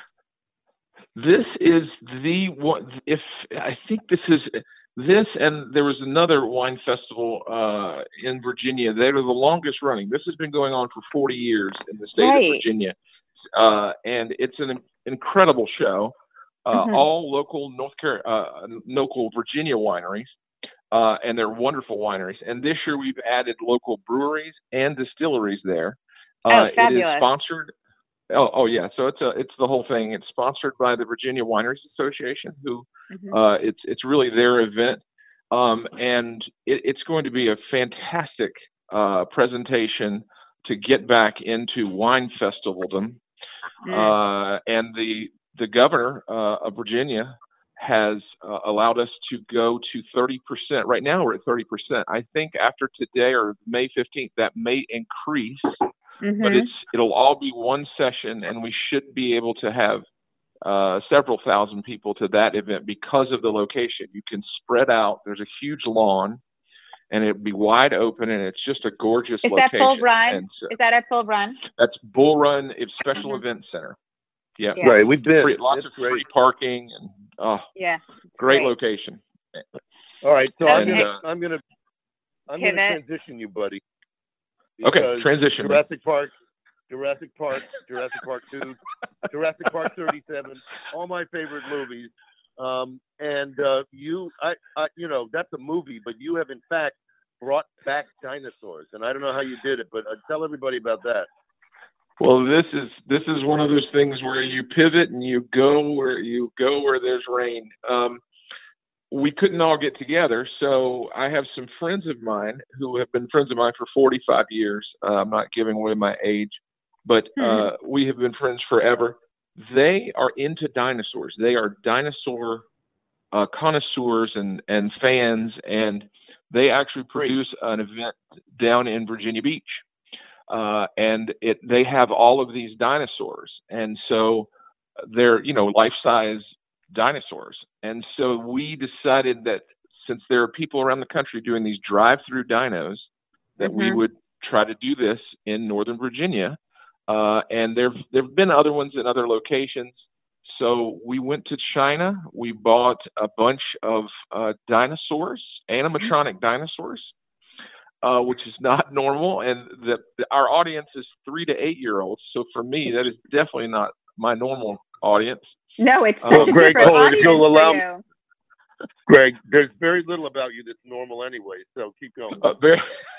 this is the one. If I think this is this, and there was another wine festival uh, in Virginia. They were the longest running. This has been going on for forty years in the state Right. of Virginia, uh, and it's an incredible show. Uh, Mhm. All local North Car- uh, local Virginia wineries, uh, and they're wonderful wineries. And this year we've added local breweries and distilleries there. Oh, Uh, it fabulous. is sponsored. Oh, oh yeah. So it's a, it's the whole thing. It's sponsored by the Virginia Wineries Association, who Mhm. uh, it's it's really their event, um, and it, it's going to be a fantastic uh, presentation to get back into wine festivaldom. Mm. Uh, and the the governor uh, of Virginia has uh, allowed us to go to thirty percent. Right now we're at thirty percent. I think after today or May fifteenth, that may increase, Mhm. but it's it'll all be one session, and we should be able to have uh, several thousand people to that event because of the location. You can spread out. There's a huge lawn, and it'll be wide open, and it's just a gorgeous Is that location. full run? And so Is that at full run? that's Bull Run it's Special Mhm. Event Center. Yeah. Yeah. Right, we've been. Free, lots It's of great. free parking, and oh, Yeah. it's great location. All right, so I'm Okay. gonna I'm gonna I'm gonna Pivot. transition you, buddy. Okay, Because transition. Jurassic Park, Jurassic Park, Jurassic Park two, Jurassic Park thirty-seven, all my favorite movies. Um, and uh, you, I, I, you know, that's a movie, but you have in fact brought back dinosaurs, and I don't know how you did it, but uh, tell everybody about that. Well, this is this is one of those things where you pivot and you go where you go where there's rain. Um, we couldn't all get together, so I have some friends of mine who have been friends of mine for forty-five years. Uh, I'm not giving away my age, but uh, we have been friends forever. They are into dinosaurs. They are dinosaur uh, connoisseurs and, and fans, and they actually produce an event down in Virginia Beach. Uh, and it, they have all of these dinosaurs. And so they're, you know, life-size dinosaurs. And so we decided that since there are people around the country doing these drive-through dinos, that Mm-hmm. we would try to do this in Northern Virginia. Uh, and there there have been other ones in other locations. So we went to China. We bought a bunch of uh, dinosaurs, animatronic dinosaurs, uh, which is not normal. And the, the, our audience is three to eight year olds. So for me, that is definitely not my normal audience. No, it's Oh, such a Greg, different hold it, if audience you'll for allow- you. Greg, there's very little about you that's normal anyway, so keep going. Uh, very,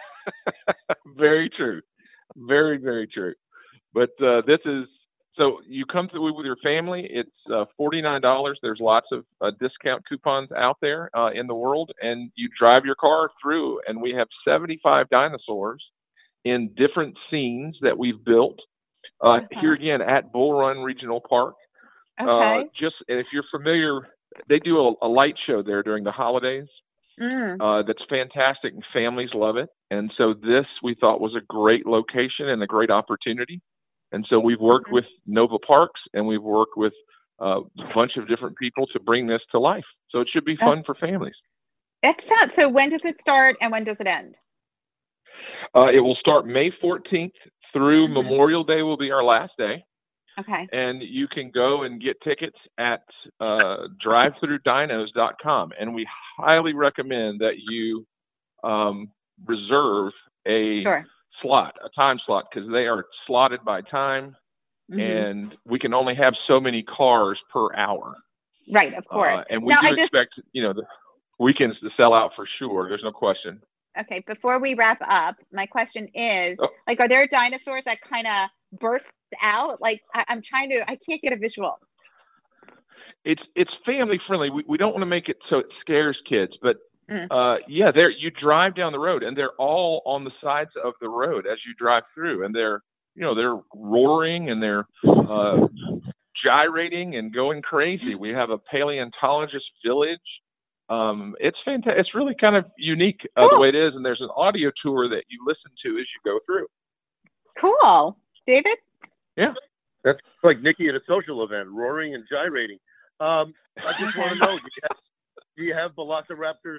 very true. Very, very true. But uh, this is, so you come through with your family, it's uh, forty-nine dollars. There's lots of uh, discount coupons out there uh, in the world, and you drive your car through, and we have seventy-five dinosaurs in different scenes that we've built uh, Okay. here again at Bull Run Regional Park. Okay. Uh, just, and if you're familiar, they do a, a light show there during the holidays. Mm. Uh, that's fantastic, and families love it. And so this we thought was a great location and a great opportunity. And so we've worked Mhm. with Nova Parks, and we've worked with uh, a bunch of different people to bring this to life. So it should be fun for families. Excellent. So when does it start and when does it end? Uh, it will start May fourteenth through Mhm. Memorial Day will be our last day. Okay. And you can go and get tickets at uh, drive through dinos dot com. And we highly recommend that you um, reserve a Sure. slot, a time slot, because they are slotted by time, Mhm. and we can only have so many cars per hour. Right, of course. Uh, and we Now, do I just- expect, you know, the weekends to sell out for sure. There's no question. Okay, before we wrap up, my question is, Oh. like, are there dinosaurs that kind of burst out? Like, I, I'm trying to, I can't get a visual. It's it's family friendly. We we don't want to make it so it scares kids, but Mm. uh, yeah, there you drive down the road, and they're all on the sides of the road as you drive through, and they're you know they're roaring and they're uh, gyrating and going crazy. We have a paleontologist village. Um, it's fantastic. It's really kind of unique uh, the Cool. way it is, and there's an audio tour that you listen to as you go through. Cool. David? That's like Nikki at a social event, roaring and gyrating. Um, I just want to know, do you have, do you have velociraptors?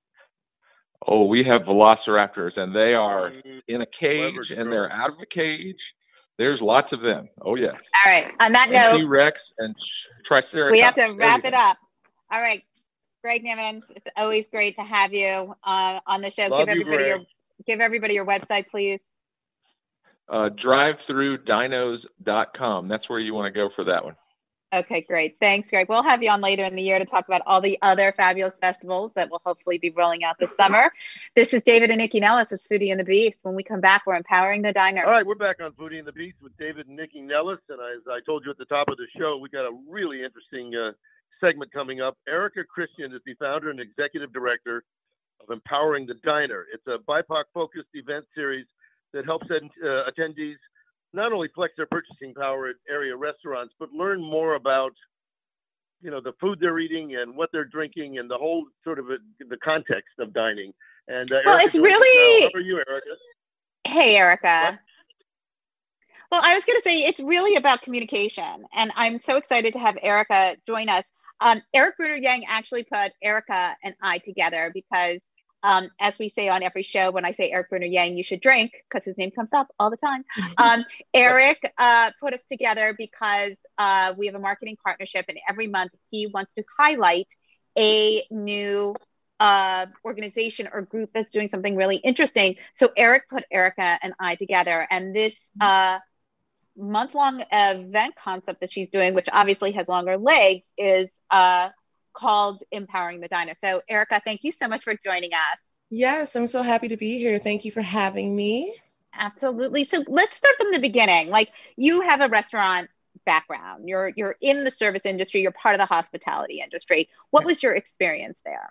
Oh, we have velociraptors, and they are Mm, in a cage, Clever and girl. they're out of a cage. There's lots of them. Oh, yes. All right. On that And note, T-Rex and Triceratops. we have to wrap it everything. up. All right. Greg Nimmons, it's always great to have you uh, on the show. Love give you, everybody Greg. your give everybody your website, please. Uh, drive through dinos dot com. That's where you want to go for that one. Okay, great. Thanks, Greg. We'll have you on later in the year to talk about all the other fabulous festivals that will hopefully be rolling out this summer. This is David and Nikki Nellis. It's Foodie and the Beast. When we come back, we're empowering the diner. All right, we're back on Foodie and the Beast with David and Nikki Nellis. And as I told you at the top of the show, we got a really interesting uh, segment coming up. Erica Christian is the founder and executive director of Empowering the Diner. It's a B I P O C-focused event series that helps uh, attendees not only flex their purchasing power at area restaurants, but learn more about, you know, the food they're eating and what they're drinking and the whole sort of a, the context of dining. And uh, Well, Erica it's joins us really- now. How are you, Erica? Hey, Erica. What? Well, I was going to say it's really about communication, and I'm so excited to have Erica join us. Um, Eric Bruner Yang actually put Erica and I together because, um, as we say on every show, when I say Eric Bruner Yang, you should drink because his name comes up all the time. Um, Eric uh, put us together because uh, we have a marketing partnership, and every month he wants to highlight a new uh, organization or group that's doing something really interesting. So Eric put Erica and I together, and this uh, month-long event concept that she's doing, which obviously has longer legs, is uh, called Empowering the Diner. So Erica, thank you so much for joining us. Yes, I'm so happy to be here. Thank you for having me. Absolutely. So let's start from the beginning. Like, you have a restaurant background. You're you're in the service industry. You're part of the hospitality industry. What was your experience there?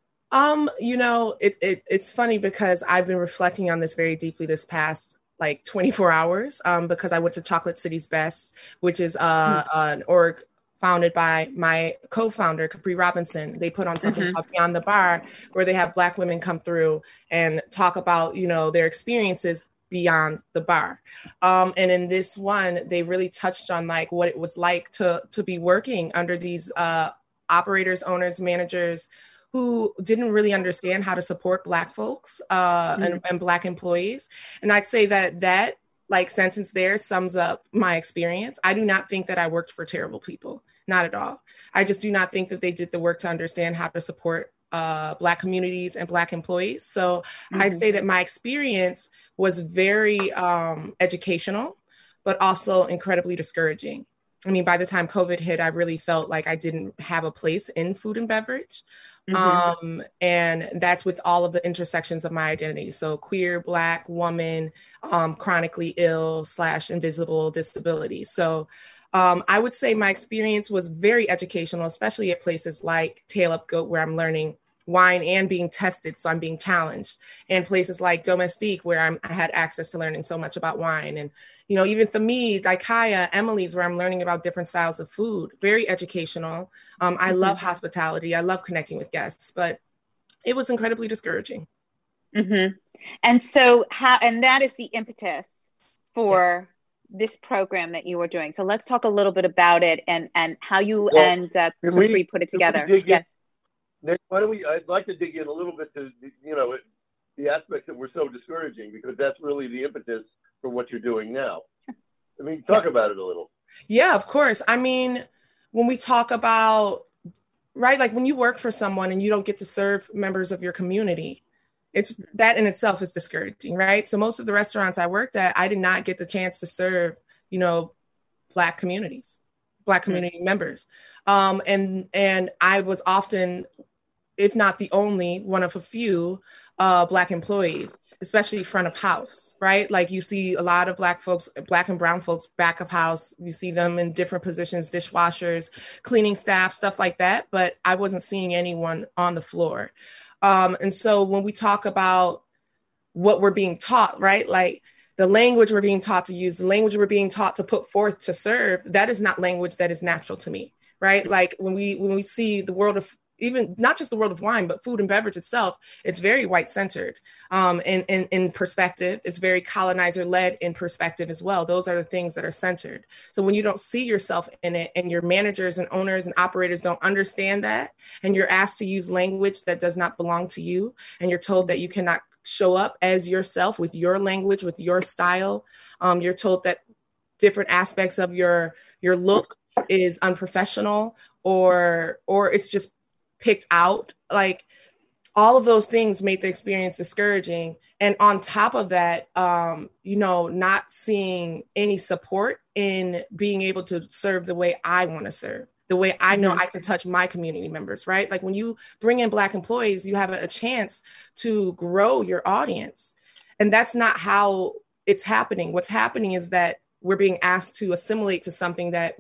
Um, you know, it, it it's funny because I've been reflecting on this very deeply this past like twenty-four hours, um, because I went to Chocolate City's Best, which is uh, mm-hmm. an org founded by my co-founder, Capri Robinson. They put on something mm-hmm. called Beyond the Bar, where they have Black women come through and talk about, you know, their experiences beyond the bar. Um, and in this one, they really touched on like what it was like to, to be working under these uh, operators, owners, managers who didn't really understand how to support Black folks uh, mm-hmm. and, and Black employees. And I'd say that that like sentence there sums up my experience. I do not think that I worked for terrible people, not at all. I just do not think that they did the work to understand how to support uh, Black communities and Black employees. So mm-hmm. I'd say that my experience was very um, educational, but also incredibly discouraging. I mean, by the time COVID hit, I really felt like I didn't have a place in food and beverage. Mm-hmm. Um, and that's with all of the intersections of my identity. So queer, Black, woman, um, chronically ill slash invisible disability. So um, I would say my experience was very educational, especially at places like Tail Up Goat, where I'm learning wine and being tested. So I'm being challenged, and places like Domestique, where I'm, I had access to learning so much about wine. And, you know, even Thamid, Daikaya, Emily's, where I'm learning about different styles of food, very educational. Um, I mm-hmm. love hospitality. I love connecting with guests, but it was incredibly discouraging. Mm-hmm. And so how, and that is the impetus for yeah. this program that you were doing. So let's talk a little bit about it and, and how you well, and uh, Capri put it together. Yes. Nick, why don't we, I'd like to dig in a little bit to, you know, the aspects that were so discouraging, because that's really the impetus for what you're doing now. I mean, talk about it a little. Yeah, of course. I mean, when we talk about, right, like when you work for someone and you don't get to serve members of your community, it's that in itself is discouraging, right? So most of the restaurants I worked at, I did not get the chance to serve, you know, Black communities, Black community mm-hmm. members. Um, and, and I was often, if not the only, one of a few uh, Black employees, especially front of house, right? Like you see a lot of Black folks, Black and brown folks back of house. You see them in different positions, dishwashers, cleaning staff, stuff like that. But I wasn't seeing anyone on the floor. Um, and so when we talk about what we're being taught, right? Like the language we're being taught to use, the language we're being taught to put forth to serve, that is not language that is natural to me, right? Like when we when we see the world of even not just the world of wine, but food and beverage itself, it's very white centered um, in, in, in perspective. It's very colonizer led in perspective as well. Those are the things that are centered. So when you don't see yourself in it and your managers and owners and operators don't understand that, and you're asked to use language that does not belong to you, and you're told that you cannot show up as yourself with your language, with your style, um, you're told that different aspects of your, your look is unprofessional or, or it's just picked out, like all of those things made the experience discouraging. And on top of that, um, you know, not seeing any support in being able to serve the way I want to serve, the way I know mm-hmm. I can touch my community members, right? Like when you bring in Black employees, you have a, a chance to grow your audience. And that's not how it's happening. What's happening is that we're being asked to assimilate to something that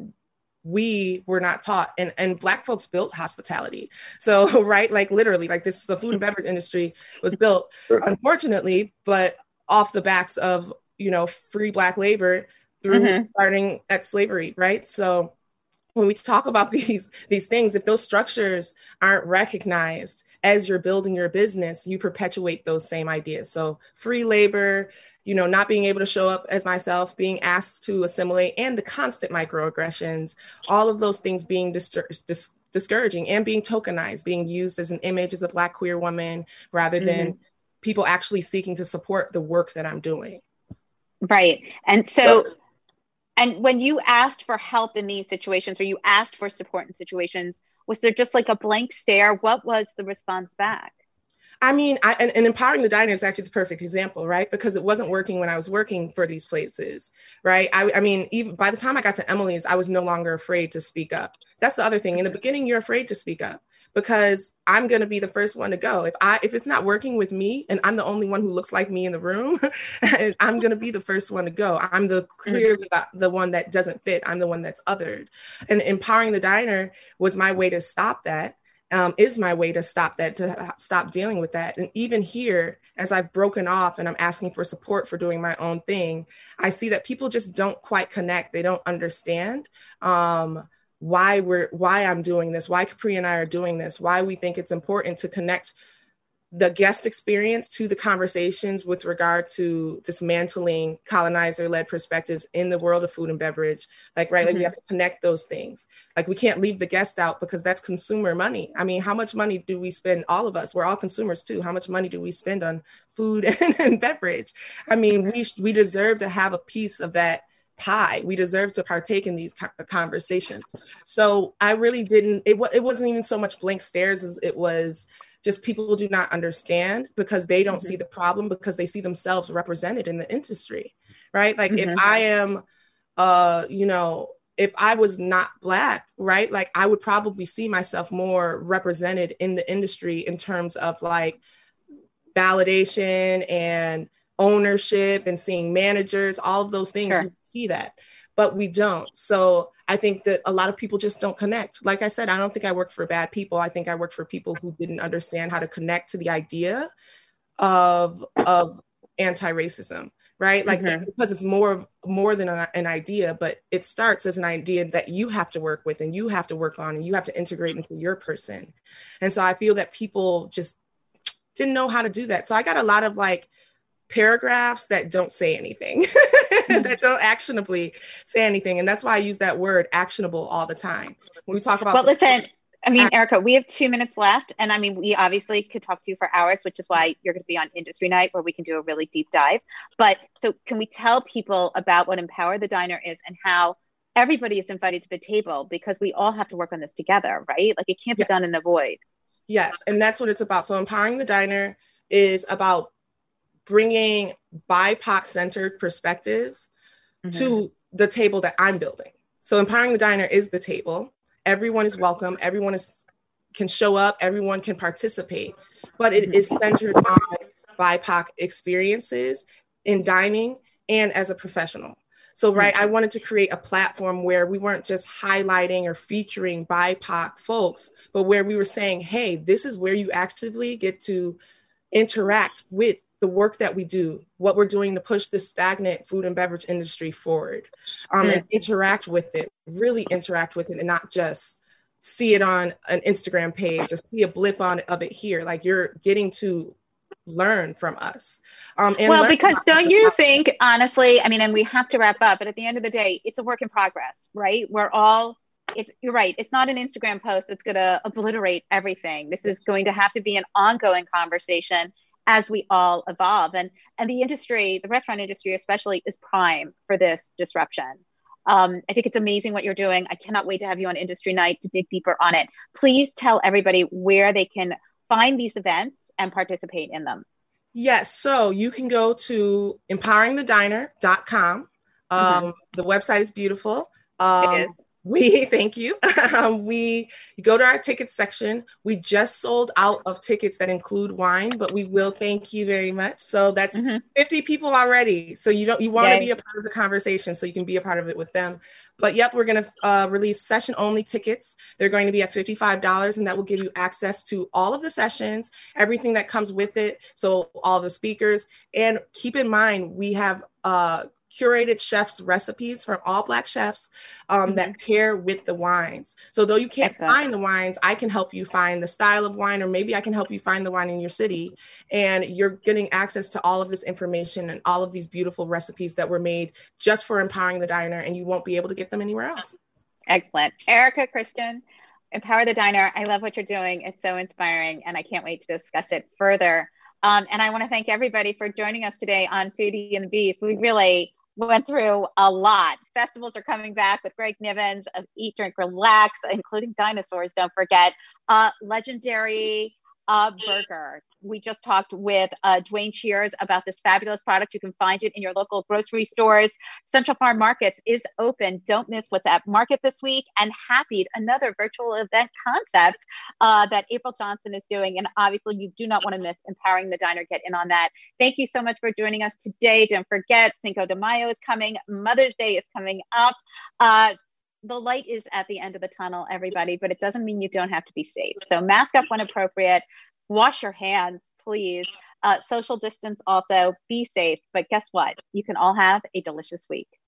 we were not taught, and, and Black folks built hospitality. So, right, like literally, like this, the food and beverage industry was built, unfortunately, but off the backs of, you know, free Black labor through mm-hmm. starting at slavery, right? So when we talk about these, these things, if those structures aren't recognized as you're building your business, you perpetuate those same ideas. So free labor, you know, not being able to show up as myself, being asked to assimilate, and the constant microaggressions, all of those things being dis- dis- discouraging and being tokenized, being used as an image as a Black queer woman, rather than mm-hmm. people actually seeking to support the work that I'm doing. Right. And so And when you asked for help in these situations, or you asked for support in situations, was there just like a blank stare? What was the response back? I mean, I, and, and Empowering the Diner is actually the perfect example, right? Because it wasn't working when I was working for these places, right? I, I mean, even by the time I got to Emily's, I was no longer afraid to speak up. That's the other thing. In the beginning, you're afraid to speak up because I'm going to be the first one to go. If I if it's not working with me and I'm the only one who looks like me in the room, I'm going to be the first one to go. I'm the clearly the one that doesn't fit. I'm the one that's othered. And Empowering the Diner was my way to stop that. Um, is my way to stop that, to stop dealing with that. And even here, as I've broken off and I'm asking for support for doing my own thing, I see that people just don't quite connect. They don't understand um, why we're, why I'm doing this, why Capri and I are doing this, why we think it's important to connect the guest experience to the conversations with regard to dismantling colonizer-led perspectives in the world of food and beverage. Like, right, mm-hmm. like we have to connect those things. Like we can't leave the guest out because that's consumer money. I mean, how much money do we spend? All of us, we're all consumers too. How much money do we spend on food and, and beverage? I mean, we we deserve to have a piece of that pie. We deserve to partake in these conversations. So I really didn't, it, it wasn't even so much blank stares as it was just people do not understand because they don't mm-hmm. see the problem because they see themselves represented in the industry, right? Like mm-hmm. if I am, uh, you know, if I was not Black, right? Like I would probably see myself more represented in the industry in terms of like validation and ownership and seeing managers, all of those things, sure. we see that, but we don't. So I think that a lot of people just don't connect. Like I said, I don't think I worked for bad people. I think I worked for people who didn't understand how to connect to the idea of, of anti-racism, right? Like, mm-hmm. because it's more, more than a, an idea, but it starts as an idea that you have to work with and you have to work on and you have to integrate into your person. And so I feel that people just didn't know how to do that. So I got a lot of like paragraphs that don't say anything, that don't actionably say anything. And that's why I use that word actionable all the time. When we talk about- Well, listen, I mean, Erica, we have two minutes left. And I mean, we obviously could talk to you for hours, which is why you're going to be on Industry Night where we can do a really deep dive. But so can we tell people about what Empower the Diner is and how everybody is invited to the table, because we all have to work on this together, right? Like it can't be yes. done in the void. Yes. And that's what it's about. So Empowering the Diner is about bringing B I P O C-centered perspectives mm-hmm. to the table that I'm building. So Empowering the Diner is the table. Everyone is welcome. Everyone is can show up. Everyone can participate. But it mm-hmm. is centered on B I P O C experiences in dining and as a professional. So, right, I wanted to create a platform where we weren't just highlighting or featuring B I P O C folks, but where we were saying, hey, this is where you actively get to interact with the work that we do, what we're doing to push this stagnant food and beverage industry forward, um, mm. and interact with it, really interact with it, and not just see it on an Instagram page or see a blip on it, of it here. Like you're getting to learn from us. Um, and well, because don't you think, honestly, I mean, and we have to wrap up, but at the end of the day, it's a work in progress, right? We're all, it's, you're right. It's not an Instagram post that's going to obliterate everything. This is going to have to be an ongoing conversation as we all evolve. And, and the industry, the restaurant industry especially, is prime for this disruption. Um, I think it's amazing what you're doing. I cannot wait to have you on Industry Night to dig deeper on it. Please tell everybody where they can find these events and participate in them. Yes, so you can go to empowering the diner dot com. Um, mm-hmm. The website is beautiful. Um, it is. We thank you. um, we you go to our tickets section. We just sold out of tickets that include wine, but we will thank you very much. So that's mm-hmm. fifty people already. So you don't you want to be a part of the conversation, so you can be a part of it with them. But yep, we're going to uh, release session only tickets. They're going to be at fifty-five dollars, and that will give you access to all of the sessions, everything that comes with it. So all the speakers, and keep in mind we have uh, curated chefs' recipes from all Black chefs um, mm-hmm. that pair with the wines. So though you can't Excellent. find the wines, I can help you find the style of wine, or maybe I can help you find the wine in your city. And you're getting access to all of this information and all of these beautiful recipes that were made just for Empowering the Diner, and you won't be able to get them anywhere else. Excellent. Erica, Kristen, Empower the Diner. I love what you're doing. It's so inspiring, and I can't wait to discuss it further. Um, and I want to thank everybody for joining us today on Foodie and the Beast. We really went through a lot. Festivals are coming back with Greg Nivens of Eat, Drink, Relax, including dinosaurs, don't forget. Uh, legendary uh, burger. We just talked with uh, Dwayne Cheers about this fabulous product. You can find it in your local grocery stores. Central Farm Markets is open. Don't miss what's at market this week. And Happy, another virtual event concept uh, that April Johnson is doing. And obviously, you do not want to miss Empowering the Diner. Get in on that. Thank you so much for joining us today. Don't forget, Cinco de Mayo is coming. Mother's Day is coming up. Uh, the light is at the end of the tunnel, everybody, but it doesn't mean you don't have to be safe. So mask up when appropriate. Wash your hands, please. Uh, social distance also. Be safe. But guess what? You can all have a delicious week.